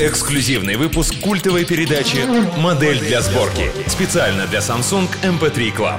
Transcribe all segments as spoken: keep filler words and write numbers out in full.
Эксклюзивный выпуск культовой передачи «Модель для сборки». Специально для Samsung эм пэ три Club.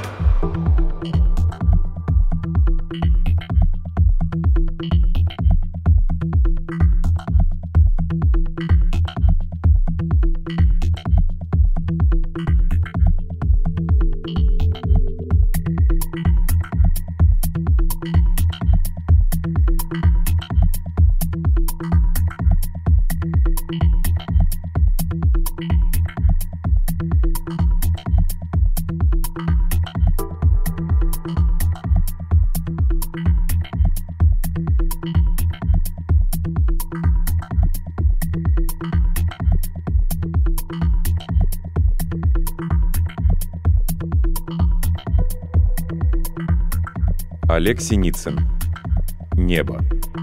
Олег Синицын. Небо.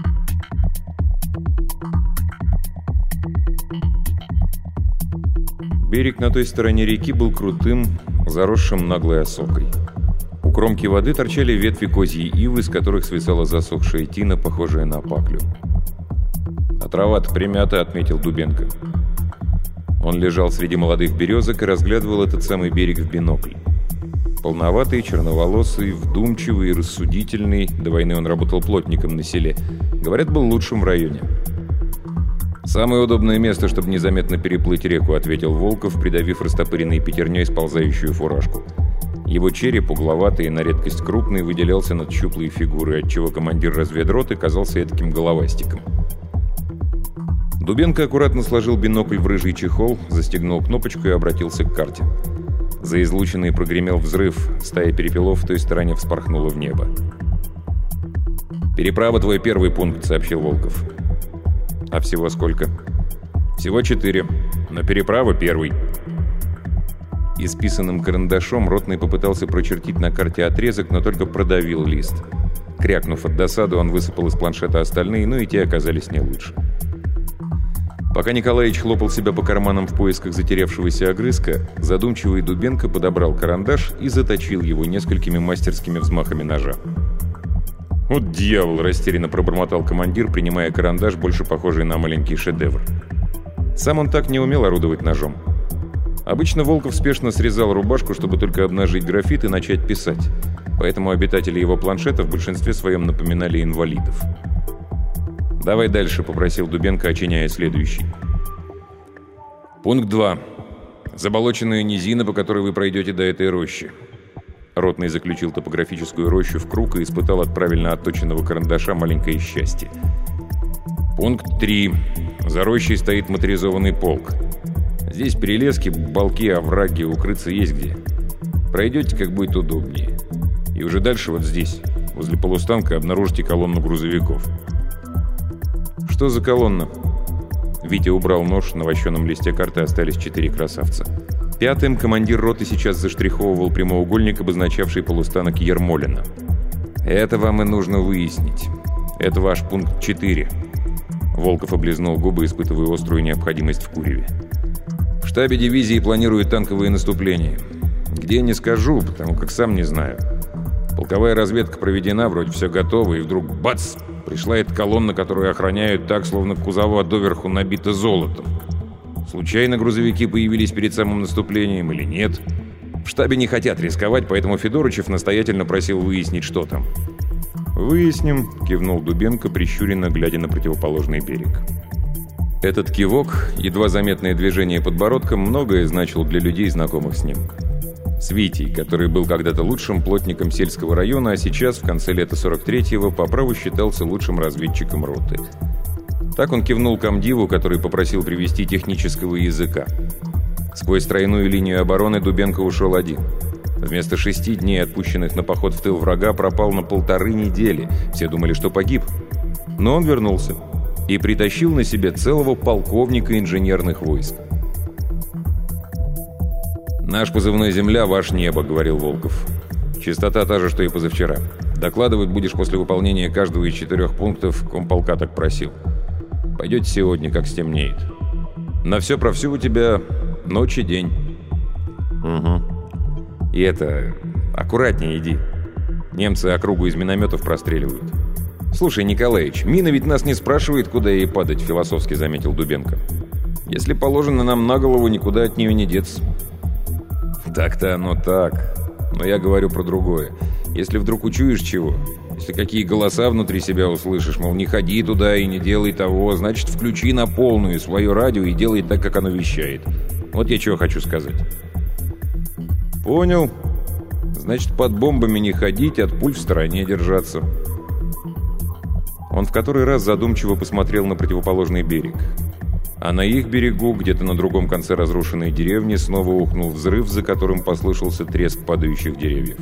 Берег на той стороне реки был крутым, заросшим наглой осокой. У кромки воды торчали ветви козьей ивы, с которых свисала засохшая тина, похожая на паклю. «А трава-то примята», — отметил Дубенко. Он лежал среди молодых березок и разглядывал этот самый берег в бинокль. Полноватый, черноволосый, вдумчивый и рассудительный, до войны он работал плотником на селе, говорят, был лучшим в районе. «Самое удобное место, чтобы незаметно переплыть реку», — ответил Волков, придавив растопыренной пятерней сползающую фуражку. Его череп, угловатый и на редкость крупный, выделялся над щуплой фигурой, отчего командир разведроты казался этаким головастиком. Дубенко аккуратно сложил бинокль в рыжий чехол, застегнул кнопочку и обратился к карте. За излучиной прогремел взрыв, стая перепелов в той стороне вспорхнула в небо. «Переправа твой первый пункт», — сообщил Волков. «А всего сколько?» «Всего четыре, но переправа первый». Исписанным карандашом ротный попытался прочертить на карте отрезок, но только продавил лист. Крякнув от досады, он высыпал из планшета остальные, но и те оказались не лучше. Пока Николаич хлопал себя по карманам в поисках затерявшегося огрызка, задумчивый Дубенко подобрал карандаш и заточил его несколькими мастерскими взмахами ножа. «Вот дьявол!» – растерянно пробормотал командир, принимая карандаш, больше похожий на маленький шедевр. Сам он так не умел орудовать ножом. Обычно Волков спешно срезал рубашку, чтобы только обнажить графит и начать писать. Поэтому обитатели его планшета в большинстве своем напоминали инвалидов. «Давай дальше», — попросил Дубенко, очиняя следующий. «Пункт два. Заболоченная низина, по которой вы пройдете до этой рощи». Ротный заключил топографическую рощу в круг и испытал от правильно отточенного карандаша маленькое счастье. «Пункт три. За рощей стоит моторизованный полк. Здесь перелески, балки, овраги, укрыться есть где. Пройдете, как будет удобнее. И уже дальше, вот здесь, возле полустанка, обнаружите колонну грузовиков». «Что за колонна?» Витя убрал нож, на вощеном листе карты остались четыре красавца. Пятым командир роты сейчас заштриховывал прямоугольник, обозначавший полустанок Ермолино. «Это вам и нужно выяснить. Это ваш пункт четыре». Волков облизнул губы, испытывая острую необходимость в куреве. «В штабе дивизии планируют танковые наступления. Где, не скажу, потому как сам не знаю. Полковая разведка проведена, вроде все готово, и вдруг бац! Пришла эта колонна, которую охраняют так, словно кузова доверху набита золотом. Случайно грузовики появились перед самым наступлением или нет? В штабе не хотят рисковать, поэтому Федорычев настоятельно просил выяснить, что там». «Выясним», — кивнул Дубенко, прищуренно глядя на противоположный берег. Этот кивок, едва заметное движение подбородком, многое значил для людей, знакомых с ним. С Витей, который был когда-то лучшим плотником сельского района, а сейчас, в конце лета сорок третьего, по праву считался лучшим разведчиком роты. Так он кивнул комдиву, который попросил привести технического языка. Сквозь тройную линию обороны Дубенко ушел один. Вместо шести дней, отпущенных на поход в тыл врага, пропал на полторы недели. Все думали, что погиб. Но он вернулся и притащил на себе целого полковника инженерных войск. «Наш позывной «Земля», ваш «Небо», — говорил Волков. «Частота та же, что и позавчера. Докладывать будешь после выполнения каждого из четырех пунктов, комполка так просил. Пойдете сегодня, как стемнеет. На все про все у тебя ночь и день». «Угу. И это... аккуратнее иди. Немцы округу из минометов простреливают». «Слушай, Николаич, мина ведь нас не спрашивает, куда ей падать», — философски заметил Дубенко. Если положено нам на голову, никуда от нее не деться. Так-то оно так. Но я говорю про другое. Если вдруг учуешь чего, если какие голоса внутри себя услышишь, мол, не ходи туда и не делай того, значит, включи на полную свое радио и делай так, как оно вещает. Вот я чего хочу сказать. Понял. Значит, под бомбами не ходить, от пуль в стороне держаться. Он в который раз задумчиво посмотрел на противоположный берег. А на их берегу, где-то на другом конце разрушенной деревни, снова ухнул взрыв, за которым послышался треск падающих деревьев.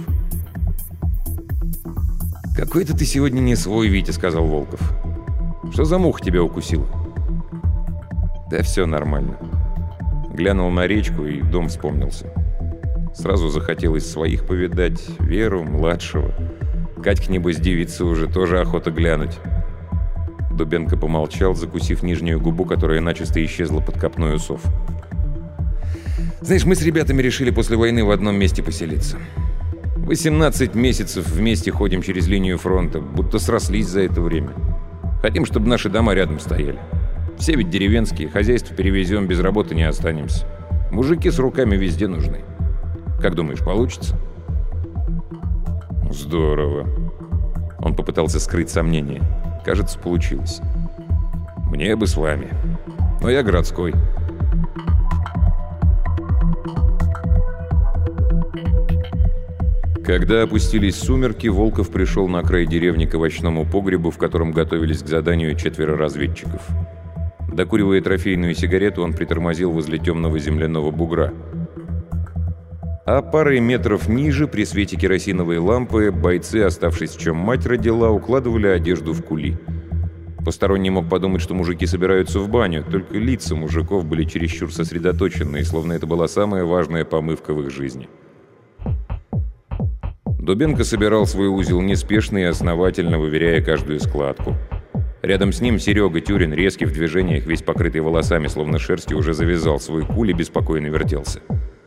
«Какой-то ты сегодня не свой, Витя», — сказал Волков. «Что за муха тебя укусила?» «Да все нормально». Глянул на речку, и дом вспомнился. Сразу захотелось своих повидать, Веру, младшего. Катька, небось, девица уже, тоже охота глянуть. Дубенко помолчал, закусив нижнюю губу, которая начисто исчезла под копной усов. «Знаешь, мы с ребятами решили после войны в одном месте поселиться. восемнадцать месяцев вместе ходим через линию фронта, будто срослись за это время. Хотим, чтобы наши дома рядом стояли. Все ведь деревенские, хозяйство перевезем, без работы не останемся. Мужики с руками везде нужны. Как думаешь, получится?» «Здорово». Он попытался скрыть сомнения. Кажется, получилось. «Мне бы с вами. Но я городской». Когда опустились сумерки, Волков пришел на край деревни к овощному погребу, в котором готовились к заданию четверо разведчиков. Докуривая трофейную сигарету, он притормозил возле темного земляного бугра. А парой метров ниже, при свете керосиновой лампы, бойцы, оставшись в чем мать родила, укладывали одежду в кули. Посторонний мог подумать, что мужики собираются в баню, только лица мужиков были чересчур сосредоточенные, словно это была самая важная помывка в их жизни. Дубенко собирал свой узел неспешно и основательно, выверяя каждую складку. Рядом с ним Серега Тюрин, резкий в движениях, весь покрытый волосами, словно шерстью, уже завязал свой куль и беспокойно вертелся.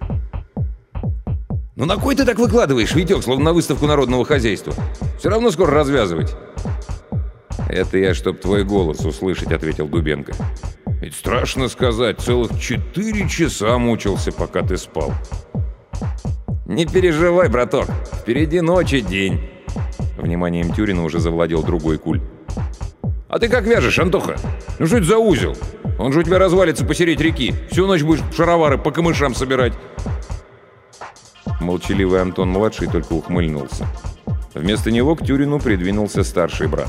«Ну на кой ты так выкладываешь, Витек, словно на выставку народного хозяйства? Все равно скоро развязывать». «Это я, чтоб твой голос услышать», — ответил Дубенко. «Ведь страшно сказать, целых четыре часа мучился, пока ты спал». «Не переживай, браток, впереди ночь и день». Вниманием Тюрина уже завладел другой куль. «А ты как вяжешь, Антоха? Ну что это за узел? Он же у тебя развалится посередь реки. Всю ночь будешь шаровары по камышам собирать». Молчаливый Антон-младший только ухмыльнулся. Вместо него к Тюрину придвинулся старший брат.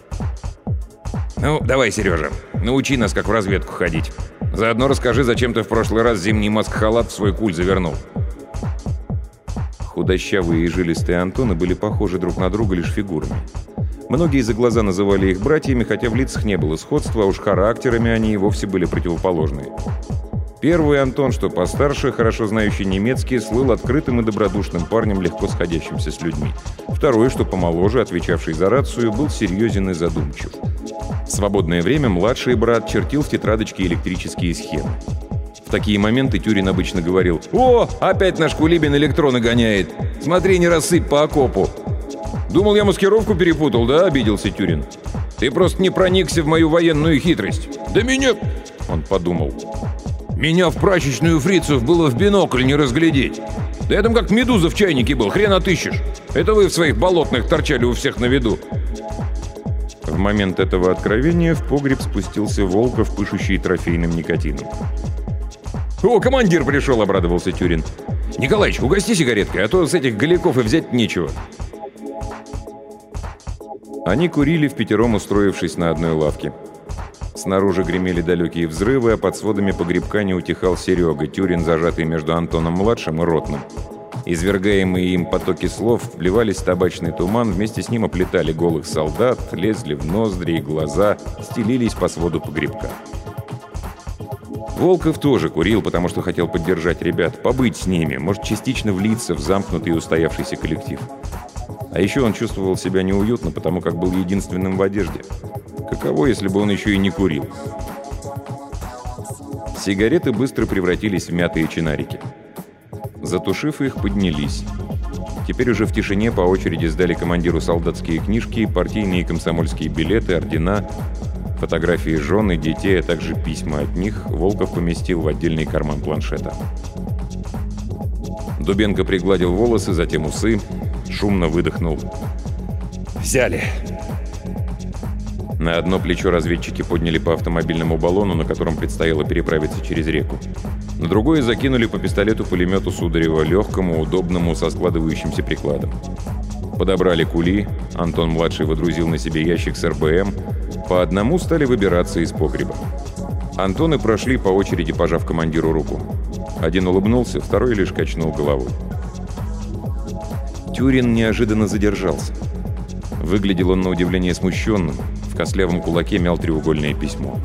«Ну, давай, Сережа, научи нас, как в разведку ходить. Заодно расскажи, зачем ты в прошлый раз зимний маск-халат в свой куль завернул». Худощавые и жилистые Антоны были похожи друг на друга лишь фигурами. Многие за глаза называли их братьями, хотя в лицах не было сходства, а уж характерами они и вовсе были противоположные. Первый Антон, что постарше, хорошо знающий немецкий, слыл открытым и добродушным парнем, легко сходящимся с людьми. Второй, что помоложе, отвечавший за рацию, был серьезен и задумчив. В свободное время младший брат чертил в тетрадочке электрические схемы. В такие моменты Тюрин обычно говорил: «О, опять наш Кулибин электроны гоняет! Смотри, не рассыпь по окопу!» «Думал, я маскировку перепутал, да?» — обиделся Тюрин. «Ты просто не проникся в мою военную хитрость!» «Да меня...» — он подумал. «Меня в прачечную фрицев было в бинокль не разглядеть! Да я там как медуза в чайнике был, хрен отыщешь! Это вы в своих болотных торчали у всех на виду!» В момент этого откровения в погреб спустился Волков, пышущий трофейным никотином. «О, командир пришел!» — обрадовался Тюрин. «Николаич, угости сигареткой, а то с этих голяков и взять нечего». Они курили впятером, устроившись на одной лавке. Снаружи гремели далекие взрывы, а под сводами погребка не утихал Серега, Тюрин, зажатый между Антоном-младшим и Ротным. Извергаемые им потоки слов вливались в табачный туман, вместе с ним оплетали голых солдат, лезли в ноздри и глаза, стелились по своду погребка. Волков тоже курил, потому что хотел поддержать ребят, побыть с ними, может, частично влиться в замкнутый и устоявшийся коллектив. А еще он чувствовал себя неуютно, потому как был единственным в одежде. Каково, если бы он еще и не курил? Сигареты быстро превратились в мятые чинарики. Затушив их, поднялись. Теперь уже в тишине по очереди сдали командиру солдатские книжки, партийные и комсомольские билеты, ордена. Фотографии жен и детей, а также письма от них Волков поместил в отдельный карман планшета. Дубенко пригладил волосы, затем усы, шумно выдохнул. «Взяли!» На одно плечо разведчики подняли по автомобильному баллону, на котором предстояло переправиться через реку. На другое закинули по пистолету-пулемету Сударева, легкому, удобному, со складывающимся прикладом. Подобрали кули, Антон-младший водрузил на себе ящик с эр бэ эм, по одному стали выбираться из погреба. Антоны прошли по очереди, пожав командиру руку. Один улыбнулся, второй лишь качнул головой. Тюрин неожиданно задержался. Выглядел он на удивление смущенным. В костлявом кулаке мял треугольное письмо.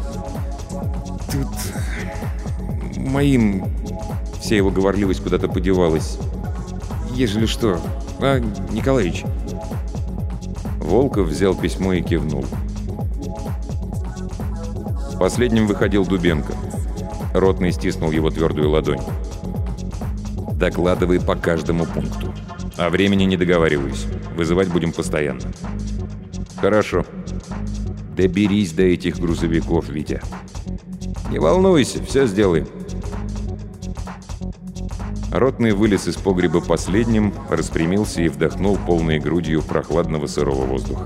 «Тут... моим...» Вся его говорливость куда-то подевалась. «Ежели что... А, Николаич...» Волков взял письмо и кивнул. Последним выходил Дубенко. Ротный стиснул его твердую ладонь. «Докладывай по каждому пункту. О времени не договариваюсь. Вызывать будем постоянно». «Хорошо. Доберись до этих грузовиков, Витя». «Не волнуйся, все сделаем». Ротный вылез из погреба последним, распрямился и вдохнул полной грудью прохладного сырого воздуха.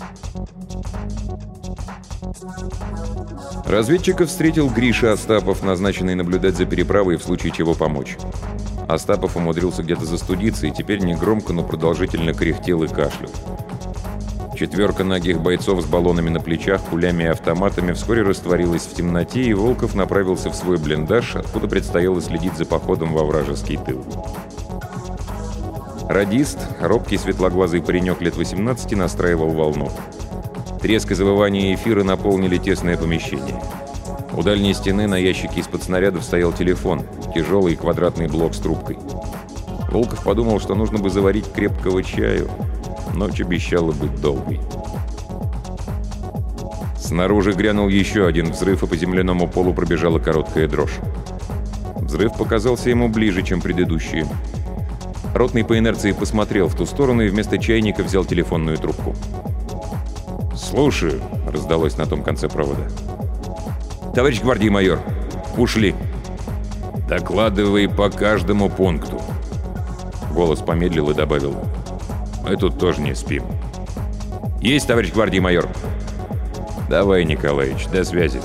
Разведчиков встретил Гриша Остапов, назначенный наблюдать за переправой в случае чего помочь. Остапов умудрился где-то застудиться и теперь негромко, но продолжительно кряхтел и кашлял. Четверка нагих бойцов с баллонами на плечах, пулями и автоматами вскоре растворилась в темноте, и Волков направился в свой блиндаж, откуда предстояло следить за походом во вражеский тыл. Радист, робкий светлоглазый паренек лет восемнадцати, настраивал волну. Треск и завывание эфира наполнили тесное помещение. У дальней стены на ящике из-под снарядов стоял телефон, тяжелый квадратный блок с трубкой. Волков подумал, что нужно бы заварить крепкого чаю. Ночь обещала быть долгой. Снаружи грянул еще один взрыв, и по земляному полу пробежала короткая дрожь. Взрыв показался ему ближе, чем предыдущие. Ротный по инерции посмотрел в ту сторону и вместо чайника взял телефонную трубку. «Слушаю», — раздалось на том конце провода. «Товарищ гвардии майор, ушли». «Докладывай по каждому пункту». Голос помедлил и добавил: «Мы тут тоже не спим». «Есть, товарищ гвардии майор». «Давай, Николаич, до связи».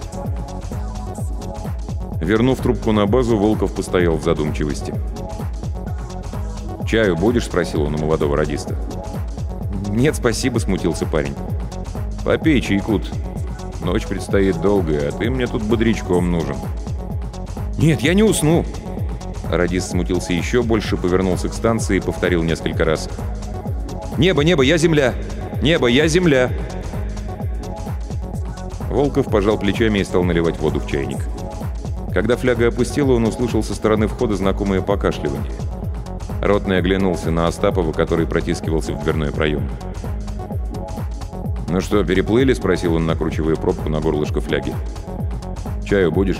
Вернув трубку на базу, Волков постоял в задумчивости. «Чаю будешь?» — спросил он у молодого радиста. «Нет, спасибо», — смутился парень. «Попей чайкут. Ночь предстоит долгая, а ты мне тут бодрячком нужен». «Нет, я не усну». Радист смутился еще больше, повернулся к станции и повторил несколько раз: «Небо, небо, я земля! Небо, я земля!» Волков пожал плечами и стал наливать воду в чайник. Когда фляга опустела, он услышал со стороны входа знакомое покашливание. Ротный оглянулся на Остапова, который протискивался в дверной проем. «Ну что, переплыли?» — спросил он, накручивая пробку на горлышко фляги. «Чаю будешь?»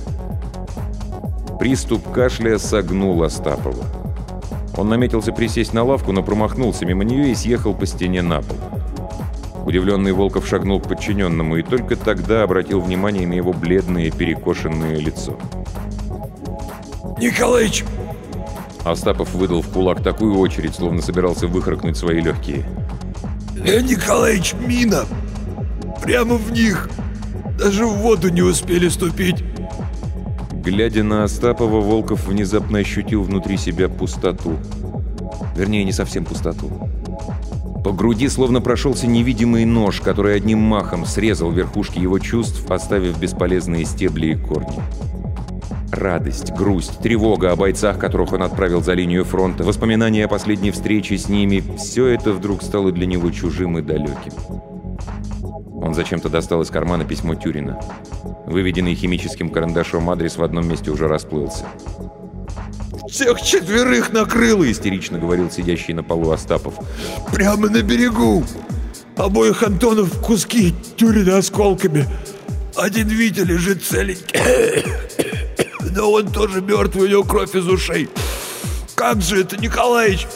Приступ кашля согнул Остапова. Он наметился присесть на лавку, но промахнулся мимо нее и съехал по стене на пол. Удивленный Волков шагнул к подчиненному и только тогда обратил внимание на его бледное перекошенное лицо. «Николаич!» Остапов выдал в кулак такую очередь, словно собирался выхаркнуть свои легкие. «Леонид Николаевич, мина! Прямо в них! Даже в воду не успели ступить!» Глядя на Остапова, Волков внезапно ощутил внутри себя пустоту. Вернее, не совсем пустоту. По груди словно прошелся невидимый нож, который одним махом срезал верхушки его чувств, оставив бесполезные стебли и корни. Радость, грусть, тревога о бойцах, которых он отправил за линию фронта, воспоминания о последней встрече с ними — все это вдруг стало для него чужим и далеким. Он зачем-то достал из кармана письмо Тюрина. Выведенный химическим карандашом адрес в одном месте уже расплылся. «Всех четверых накрыло!» — истерично говорил сидящий на полу Остапов. «Прямо на берегу! Обоих Антонов в куски, Тюрина осколками. Один Витя лежит целенький. Но он тоже мертвый, у него кровь из ушей. Как же это, Николаич?»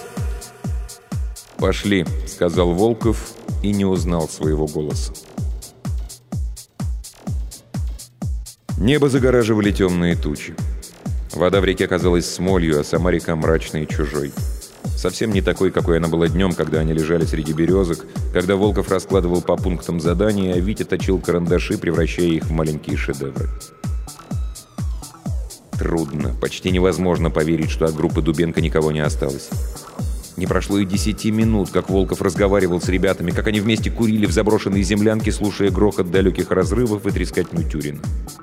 «Пошли», — сказал Волков и не узнал своего голоса. Небо загораживали темные тучи. Вода в реке казалась смолью, а сама река мрачной и чужой. Совсем не такой, какой она была днем, когда они лежали среди березок, когда Волков раскладывал по пунктам задания, а Витя точил карандаши, превращая их в маленькие шедевры. Трудно, почти невозможно поверить, что от группы Дубенко никого не осталось. Не прошло и десяти минут, как Волков разговаривал с ребятами, как они вместе курили в заброшенной землянке, слушая грохот далеких разрывов и трескотню Тюрина.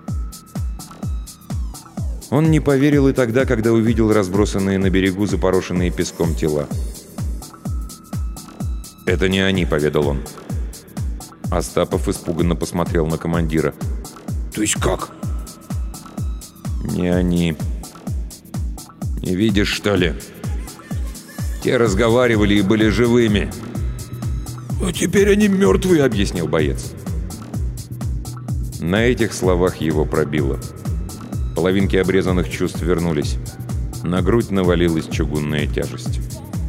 Он не поверил и тогда, когда увидел разбросанные на берегу запорошенные песком тела. «Это не они», — поведал он. Остапов испуганно посмотрел на командира. То есть как? «Не они. Не видишь, что ли? Те разговаривали и были живыми». «А теперь они мертвые», — объяснил боец. На этих словах его пробило. Половинки обрезанных чувств вернулись. На грудь навалилась чугунная тяжесть.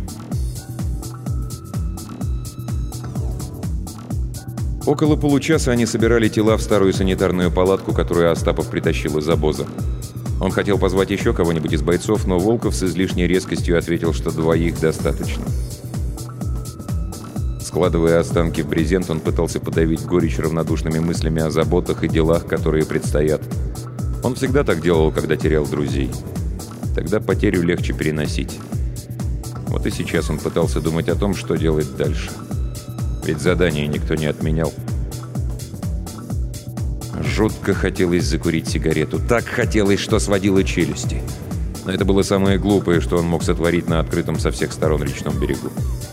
Около получаса они собирали тела в старую санитарную палатку, которую Остапов притащил из обоза. Он хотел позвать еще кого-нибудь из бойцов, но Волков с излишней резкостью ответил, что двоих достаточно. Складывая останки в брезент, он пытался подавить горечь равнодушными мыслями о заботах и делах, которые предстоят. Он всегда так делал, когда терял друзей. Тогда потерю легче переносить. Вот и сейчас он пытался думать о том, что делать дальше. Ведь задание никто не отменял. Жутко хотелось закурить сигарету. Так хотелось, что сводило челюсти. Но это было самое глупое, что он мог сотворить на открытом со всех сторон речном берегу.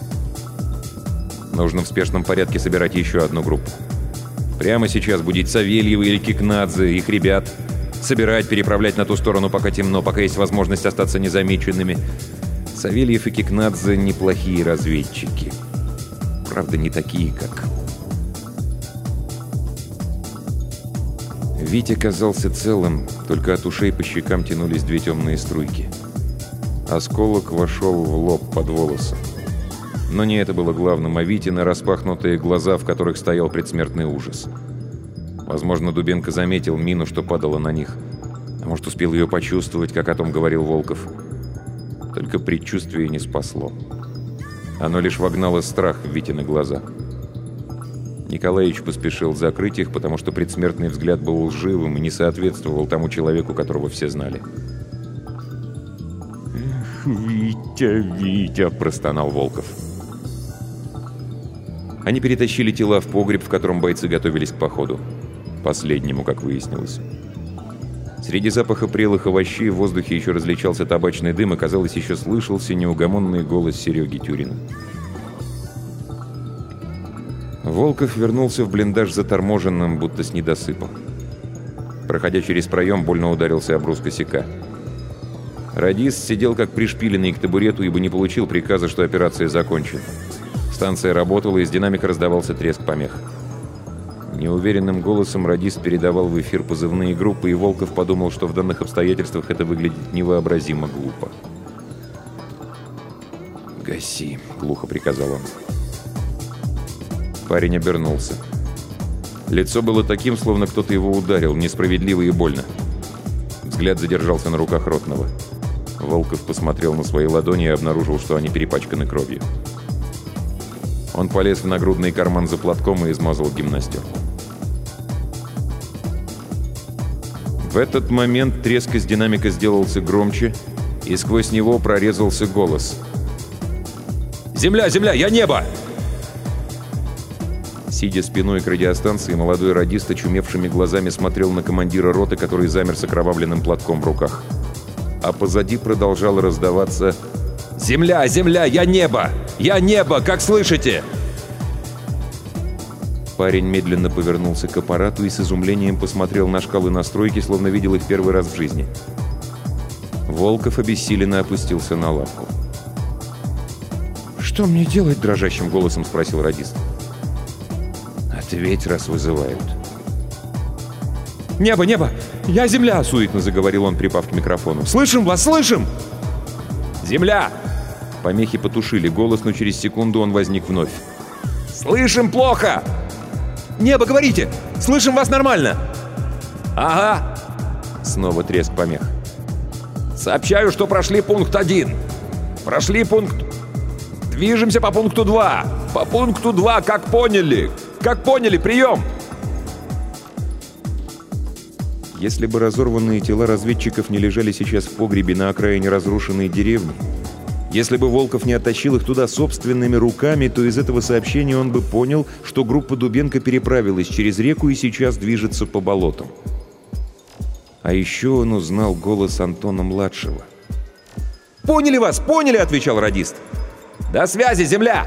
Нужно в спешном порядке собирать еще одну группу. Прямо сейчас будить Савельева или Кикнадзе, их ребят. Собирать, переправлять на ту сторону, пока темно, пока есть возможность остаться незамеченными. Савельев и Кикнадзе — неплохие разведчики. Правда, не такие, как... Витя казался целым, только от ушей по щекам тянулись две темные струйки. Осколок вошел в лоб под волосы. Но не это было главным, а Витины распахнутые глаза, в которых стоял предсмертный ужас. Возможно, Дубенко заметил мину, что падала на них. А может, успел ее почувствовать, как о том говорил Волков. Только предчувствие не спасло. Оно лишь вогнало страх в Витины глаза. Николаевич поспешил закрыть их, потому что предсмертный взгляд был лживым и не соответствовал тому человеку, которого все знали. «Эх, Витя, Витя!» – простонал Волков. Они перетащили тела в погреб, в котором бойцы готовились к походу. Последнему, как выяснилось. Среди запаха прелых овощей в воздухе еще различался табачный дым, и, казалось, еще слышался неугомонный голос Сереги Тюрина. Волков вернулся в блиндаж заторможенным, будто с недосыпа. Проходя через проем, больно ударился об брус косяка. Радист сидел как пришпиленный к табурету, ибо не получил приказа, что операция закончена. Станция работала, из динамика раздавался треск помех. Неуверенным голосом радист передавал в эфир позывные группы, и Волков подумал, что в данных обстоятельствах это выглядит невообразимо глупо. «Гаси», — глухо приказал он. Парень обернулся. Лицо было таким, словно кто-то его ударил, несправедливо и больно. Взгляд задержался на руках ротного. Волков посмотрел на свои ладони и обнаружил, что они перепачканы кровью. Он полез в нагрудный карман за платком и измазал гимнастерку. В этот момент треск из динамика сделался громче, и сквозь него прорезался голос. «Земля, земля, я небо!» Сидя спиной к радиостанции, молодой радист очумевшими глазами смотрел на командира роты, который замер с окровавленным платком в руках. А позади продолжало раздаваться: «Земля, земля, я небо! Я небо, как слышите?» Парень медленно повернулся к аппарату и с изумлением посмотрел на шкалы настройки, словно видел их первый раз в жизни. Волков обессиленно опустился на лавку. «Что мне делать?» – дрожащим голосом спросил радист. «Ответь, раз вызывают». «Небо, небо! Я земля!» – суетно заговорил он, припав к микрофону. «Слышим вас, слышим!» «Земля!» Помехи потушили голос, но через секунду он возник вновь. «Слышим плохо!» «Небо, говорите! Слышим вас нормально!» «Ага! Снова треск помех. «Сообщаю, что прошли пункт один. Прошли пункт... Движемся по пункту два. По пункту два, как поняли. Как поняли, прием!» Если бы разорванные тела разведчиков не лежали сейчас в погребе на окраине разрушенной деревни, если бы Волков не оттащил их туда собственными руками, то из этого сообщения он бы понял, что группа Дубенко переправилась через реку и сейчас движется по болотам. А еще он узнал голос Антона-младшего. «Поняли вас, поняли!» — отвечал радист. «До связи, земля!»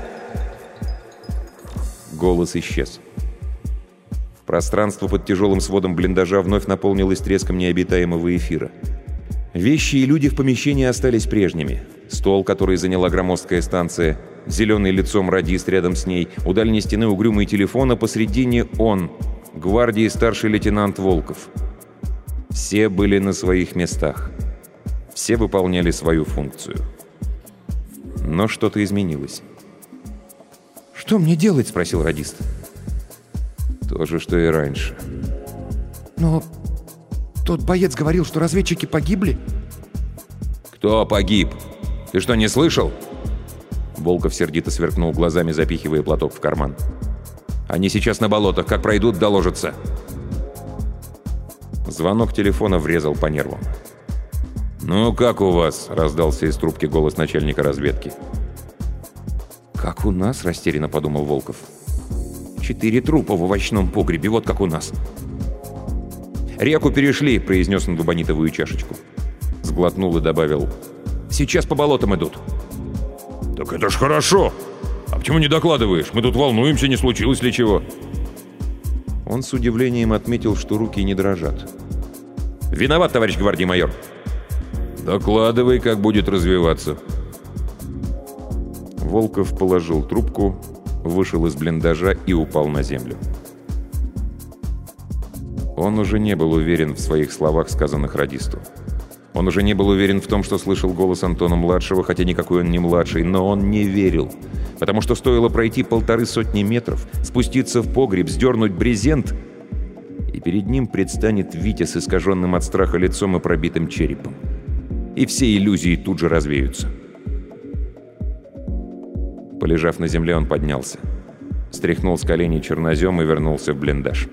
Голос исчез. Пространство под тяжелым сводом блиндажа вновь наполнилось треском необитаемого эфира. Вещи и люди в помещении остались прежними. Стол, который заняла громоздкая станция, зеленый лицом радист рядом с ней, у дальней стены угрюмый телефон, а посредине он, гвардии старший лейтенант Волков. Все были на своих местах. Все выполняли свою функцию. Но что-то изменилось. «Что мне делать?» — спросил радист. То же, что и раньше. «Но тот боец говорил, что разведчики погибли?» «Кто погиб? Ты что, не слышал?» Волков сердито сверкнул глазами, запихивая платок в карман. «Они сейчас на болотах. Как пройдут, доложатся». Звонок телефона врезал по нервам. «Ну, как у вас?» — раздался из трубки голос начальника разведки. «Как у нас?» — растерянно подумал Волков. «Четыре трупа в овощном погребе, вот как у нас». «Реку перешли», — произнес он в эбонитовую чашечку. Сглотнул и добавил: «Сейчас по болотам идут». «Так это ж хорошо! А почему не докладываешь? Мы тут волнуемся, не случилось ли чего?» Он с удивлением отметил, что руки не дрожат. «Виноват, товарищ гвардии майор». «Докладывай, как будет развиваться». Волков положил трубку, вышел из блиндажа и упал на землю. Он уже не был уверен в своих словах, сказанных радисту. Он уже не был уверен в том, что слышал голос Антона-младшего, хотя никакой он не младший, но он не верил. Потому что стоило пройти полторы сотни метров, спуститься в погреб, сдернуть брезент, и перед ним предстанет Витя с искаженным от страха лицом и пробитым черепом. И все иллюзии тут же развеются. Полежав на земле, он поднялся. Стряхнул с коленей чернозем и вернулся в блиндаж.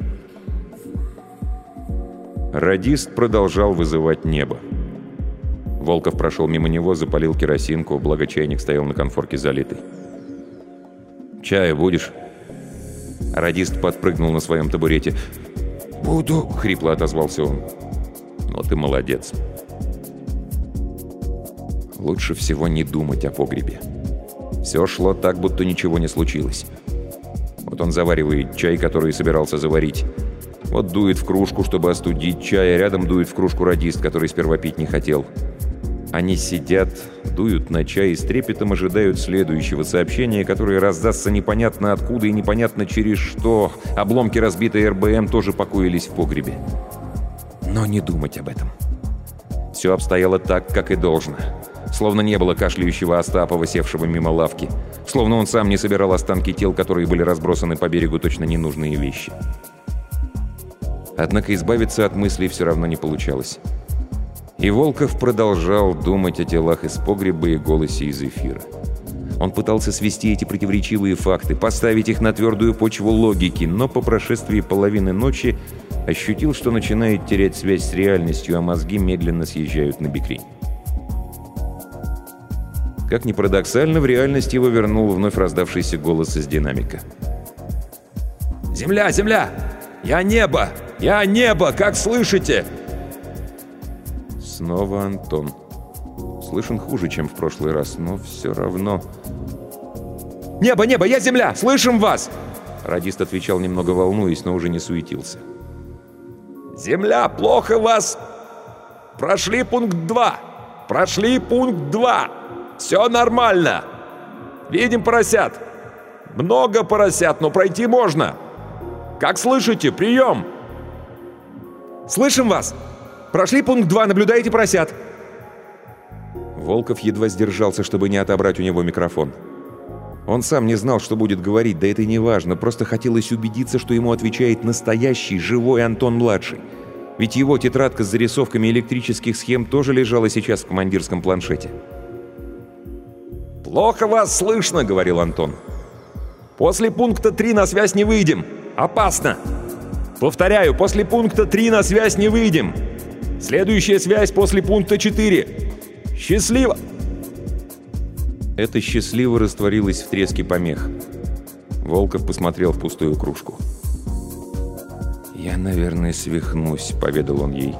Радист продолжал вызывать небо. Волков прошел мимо него, запалил керосинку, благо чайник стоял на конфорке залитый. «Чая будешь?» Радист подпрыгнул на своем табурете. «Буду», — хрипло отозвался он. «Вот и молодец». Лучше всего не думать о погребе. Все шло так, будто ничего не случилось. Вот он заваривает чай, который собирался заварить. Вот дует в кружку, чтобы остудить чай, а рядом дует в кружку радист, который сперва пить не хотел. Они сидят, дуют на чай и с трепетом ожидают следующего сообщения, которое раздастся непонятно откуда и непонятно через что. Обломки разбитой эр бэ эм тоже покоились в погребе. Но не думать об этом. Все обстояло так, как и должно. Словно не было кашляющего Остапова, севшего мимо лавки. Словно он сам не собирал останки тел, которые были разбросаны по берегу, точно ненужные вещи. Однако избавиться от мыслей все равно не получалось. И Волков продолжал думать о телах из погреба и голосе из эфира. Он пытался свести эти противоречивые факты, поставить их на твердую почву логики, но по прошествии половины ночи ощутил, что начинает терять связь с реальностью, а мозги медленно съезжают на бекрень. Как ни парадоксально, в реальность его вернул вновь раздавшийся голос из динамика. «Земля, земля! Я небо! Я небо! Как слышите?» Снова Антон. Слышен хуже, чем в прошлый раз, но все равно... «Небо, небо! Я земля! Слышим вас!» Радист отвечал, немного волнуясь, но уже не суетился. «Земля, плохо вас! Прошли пункт два! Прошли пункт два! Все нормально! Видим поросят! Много поросят, но пройти можно! Как слышите? Прием!» «Слышим вас! Прошли пункт два, наблюдаете поросят!» Волков едва сдержался, чтобы не отобрать у него микрофон. Он сам не знал, что будет говорить, да это и не важно, просто хотелось убедиться, что ему отвечает настоящий, живой Антон-младший. Ведь его тетрадка с зарисовками электрических схем тоже лежала сейчас в командирском планшете. «Плохо вас слышно», — говорил Антон. «После пункта три на связь не выйдем. Опасно. Повторяю, после пункта три на связь не выйдем. Следующая связь после пункта четыре. Счастливо!» Это «счастливо» растворилось в треске помех. Волков посмотрел в пустую кружку. «Я, наверное, свихнусь», — поведал он ей.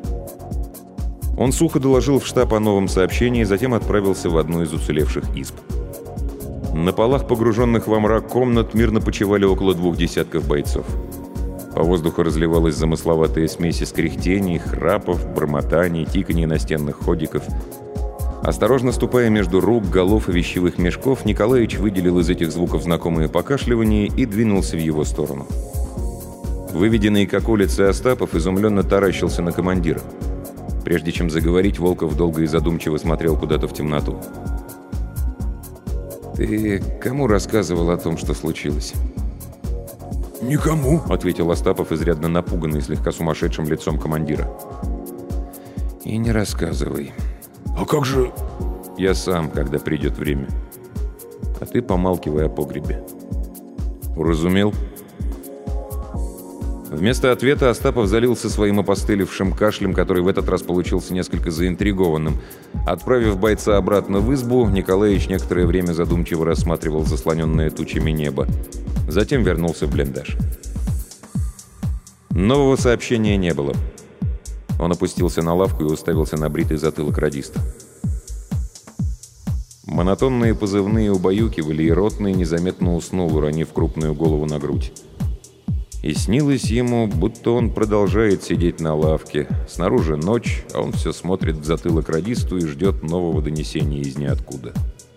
Он сухо доложил в штаб о новом сообщении, затем отправился в одну из уцелевших изб. На полах, погруженных во мрак комнат, мирно почивали около двух десятков бойцов. По воздуху разливалась замысловатая смесь из кряхтений, храпов, бормотаний, тиканий настенных ходиков. Осторожно ступая между рук, голов и вещевых мешков, Николаич выделил из этих звуков знакомые покашливания и двинулся в его сторону. Выведенный как улицы Остапов изумленно таращился на командира. Прежде чем заговорить, Волков долго и задумчиво смотрел куда-то в темноту. «Ты кому рассказывал о том, что случилось?» «Никому», — ответил Остапов, изрядно напуганный слегка сумасшедшим лицом командира. «И не рассказывай. «А как же...» «Я сам, когда придет время. А ты помалкивай о погребе. Уразумел?» Вместо ответа Остапов залился своим опостылевшим кашлем, который в этот раз получился несколько заинтригованным. Отправив бойца обратно в избу, Николаич некоторое время задумчиво рассматривал заслоненное тучами небо. Затем вернулся в блиндаж. Нового сообщения не было. Он опустился на лавку и уставился на бритый затылок радиста. Монотонные позывные убаюкивали, и ротный незаметно уснул, уронив крупную голову на грудь. И снилось ему, будто он продолжает сидеть на лавке. Снаружи ночь, а он все смотрит в затылок радисту и ждет нового донесения из ниоткуда.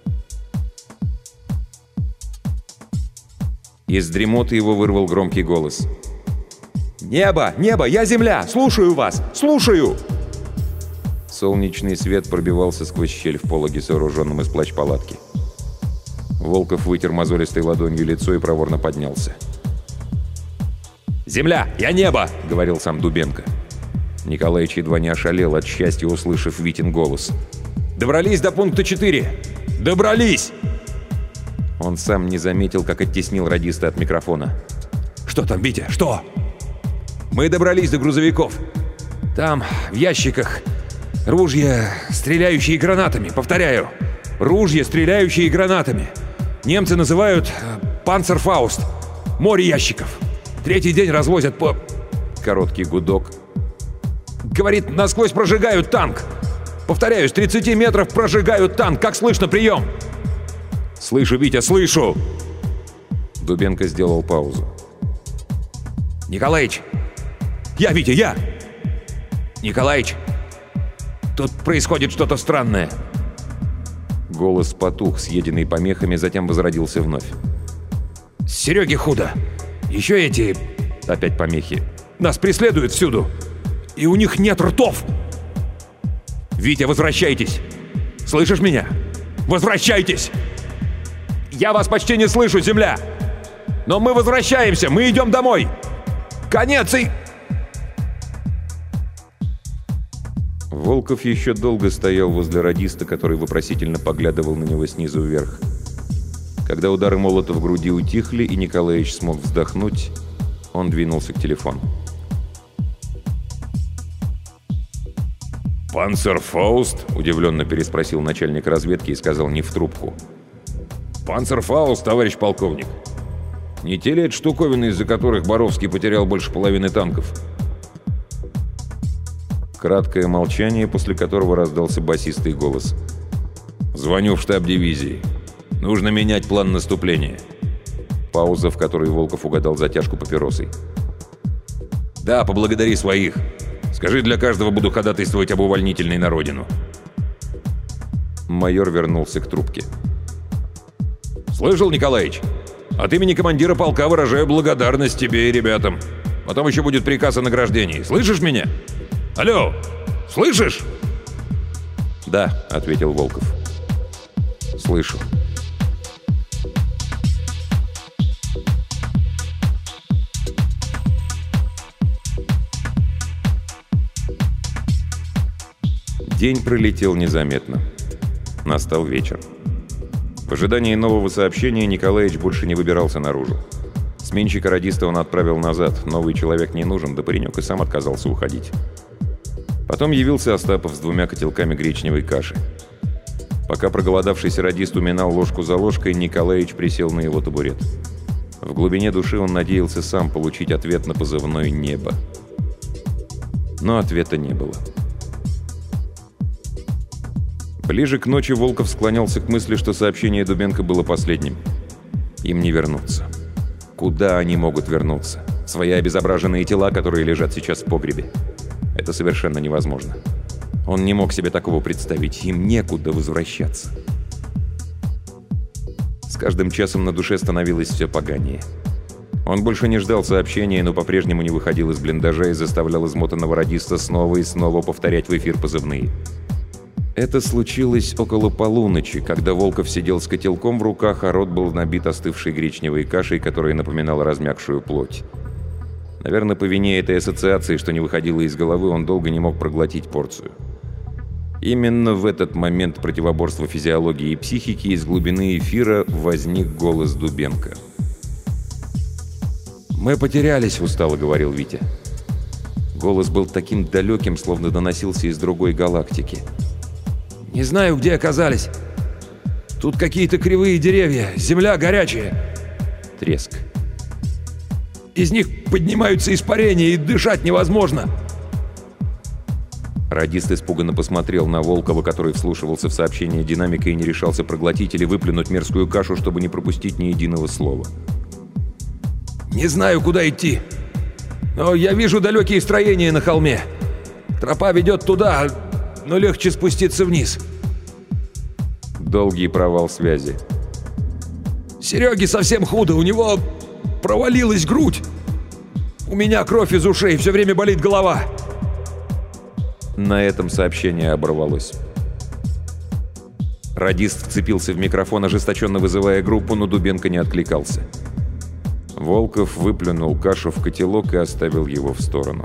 Из дремоты его вырвал громкий голос. «Небо! Небо! Я земля! Слушаю вас! Слушаю!» Солнечный свет пробивался сквозь щель в пологе, сооруженном из плащ-палатки. Волков вытер мозолистой ладонью лицо и проворно поднялся. «Земля! Я небо!» — говорил сам Дубенко. Николаич едва не ошалел от счастья, услышав Витин голос. «Добрались до пункта четыре! Добрались!» Он сам не заметил, как оттеснил радиста от микрофона. «Что там, Витя? Что?» «Мы добрались до грузовиков. Там, в ящиках, ружья, стреляющие гранатами. Повторяю, ружья, стреляющие гранатами. Немцы называют «Панцерфауст». Море ящиков. Третий день развозят по...» Короткий гудок. «Говорит, насквозь прожигают танк. Повторяю, с тридцати метров прожигают танк. Как слышно, прием?» «Слышу, Витя, слышу!» Дубенко сделал паузу. «Николаич! Я, Витя, я! Николаич! Тут происходит что-то странное!» Голос потух, съеденный помехами, затем возродился вновь. «Сереге худо! Еще эти...» Опять помехи. «Нас преследуют всюду! И у них нет ртов! Витя, возвращайтесь! Слышишь меня? Возвращайтесь! Я вас почти не слышу, земля! Но мы возвращаемся! Мы идем домой! Конец и...» Волков еще долго стоял возле радиста, который вопросительно поглядывал на него снизу вверх. Когда удары молота в груди утихли, и Николаич смог вздохнуть, он двинулся к телефону. «Панцерфауст?» — удивленно переспросил начальник разведки и сказал не в трубку. «Панцерфауст, товарищ полковник. Не те ли это штуковины, из-за которых Боровский потерял больше половины танков?» Краткое молчание, после которого раздался басистый голос. «Звоню в штаб дивизии. Нужно менять план наступления». Пауза, в которой Волков угадал затяжку папиросой. «Да, поблагодари своих. Скажи, для каждого буду ходатайствовать об увольнительной на родину». Майор вернулся к трубке. «Слышал, Николаич? От имени командира полка выражаю благодарность тебе и ребятам. Потом еще будет приказ о награждении. Слышишь меня? Алло, слышишь?» «Да», — ответил Волков. «Слышу». День пролетел незаметно. Настал вечер. В ожидании нового сообщения Николаич больше не выбирался наружу. Сменщика радиста он отправил назад. Новый человек не нужен, да паренек и сам отказался уходить. Потом явился Остапов с двумя котелками гречневой каши. Пока проголодавшийся радист уминал ложку за ложкой, Николаич присел на его табурет. В глубине души он надеялся сам получить ответ на позывной «Небо». Но ответа не было. Ближе к ночи Волков склонялся к мысли, что сообщение Дубенко было последним. Им не вернуться. Куда они могут вернуться? Свои обезображенные тела, которые лежат сейчас в погребе. Это совершенно невозможно. Он не мог себе такого представить. Им некуда возвращаться. С каждым часом на душе становилось все поганее. Он больше не ждал сообщения, но по-прежнему не выходил из блиндажа и заставлял измотанного радиста снова и снова повторять в эфир позывные. Это случилось около полуночи, когда Волков сидел с котелком в руках, а рот был набит остывшей гречневой кашей, которая напоминала размягшую плоть. Наверное, по вине этой ассоциации, что не выходило из головы, он долго не мог проглотить порцию. Именно в этот момент противоборства физиологии и психики из глубины эфира возник голос Дубенко. «Мы потерялись», — устало говорил Витя. Голос был таким далеким, словно доносился из другой галактики. «Не знаю, где оказались. Тут какие-то кривые деревья, земля горячая». Треск. «Из них поднимаются испарения, и дышать невозможно». Радист испуганно посмотрел на Волкова, который вслушивался в сообщение динамика и не решался проглотить или выплюнуть мерзкую кашу, чтобы не пропустить ни единого слова. «Не знаю, куда идти, но я вижу далекие строения на холме. Тропа ведет туда, но легче спуститься вниз». Долгий провал связи. «Сереге совсем худо, у него провалилась грудь. У меня кровь из ушей, все время болит голова». На этом сообщение оборвалось. Радист вцепился в микрофон, ожесточенно вызывая группу, но Дубенко не откликался. Волков выплюнул кашу в котелок и оставил его в сторону.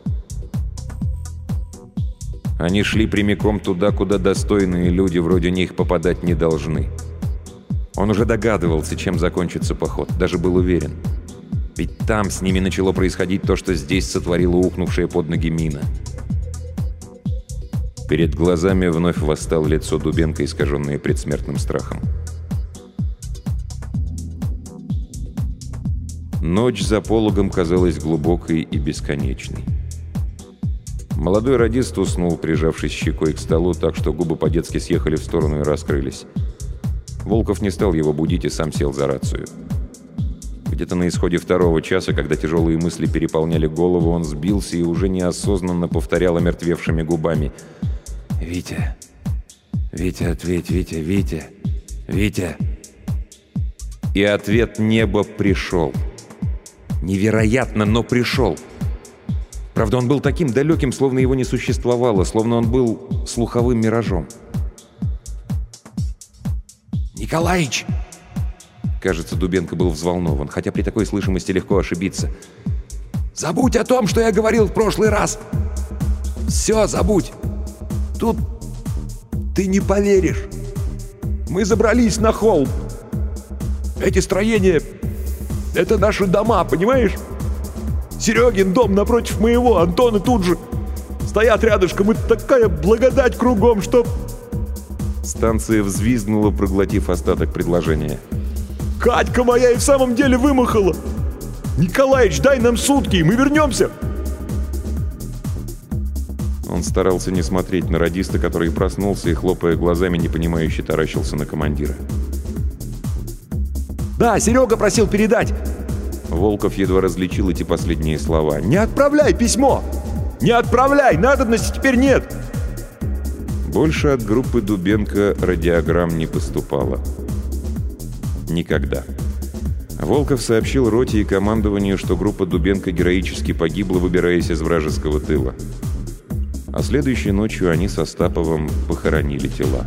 Они шли прямиком туда, куда достойные люди вроде них попадать не должны. Он уже догадывался, чем закончится поход, даже был уверен. Ведь там с ними начало происходить то, что здесь сотворила ухнувшая под ноги мина. Перед глазами вновь восстало лицо Дубенко, искаженное предсмертным страхом. Ночь за пологом казалась глубокой и бесконечной. Молодой радист уснул, прижавшись щекой к столу, так что губы по-детски съехали в сторону и раскрылись. Волков не стал его будить и сам сел за рацию. Где-то на исходе второго часа, когда тяжелые мысли переполняли голову, он сбился и уже неосознанно повторял омертвевшими губами: «Витя! Витя, ответь! Витя! Витя! Витя!» И ответ неба пришел. Невероятно, но пришел. Правда, он был таким далеким, словно его не существовало, словно он был слуховым миражом. «Николаич!» Кажется, Дубенко был взволнован, хотя при такой слышимости легко ошибиться. «Забудь о том, что я говорил в прошлый раз! Все забудь! Тут ты не поверишь! Мы забрались на холм! Эти строения — это наши дома, понимаешь? Серегин дом напротив моего, Антона тут же. Стоят рядышком, и такая благодать кругом, что...» Станция взвизгнула, проглотив остаток предложения. «Катька моя и в самом деле вымахала! Николаич, дай нам сутки, и мы вернемся!» Он старался не смотреть на радиста, который проснулся и, хлопая глазами, непонимающе таращился на командира. «Да, Серега просил передать!» Волков едва различил эти последние слова. «Не отправляй письмо! Не отправляй! Надобности теперь нет!» Больше от группы Дубенко радиограмм не поступало. Никогда. Волков сообщил роте и командованию, что группа Дубенко героически погибла, выбираясь из вражеского тыла. А следующей ночью они с Остаповым похоронили тела.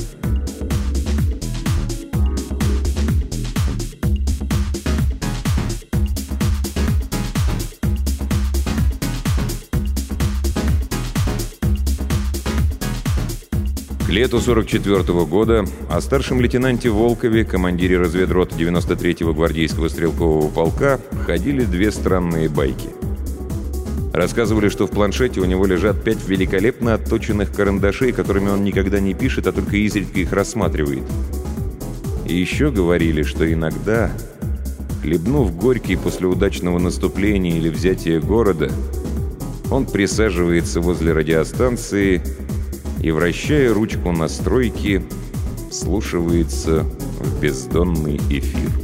лету сорок четвёртого года о старшем лейтенанте Волкове, командире разведроты девяносто третьего гвардейского стрелкового полка, ходили две странные байки. Рассказывали, что в планшете у него лежат пять великолепно отточенных карандашей, которыми он никогда не пишет, а только изредка их рассматривает. И еще говорили, что иногда, хлебнув горький после удачного наступления или взятия города, он присаживается возле радиостанции и, вращая ручку настройки, вслушивается в бездонный эфир.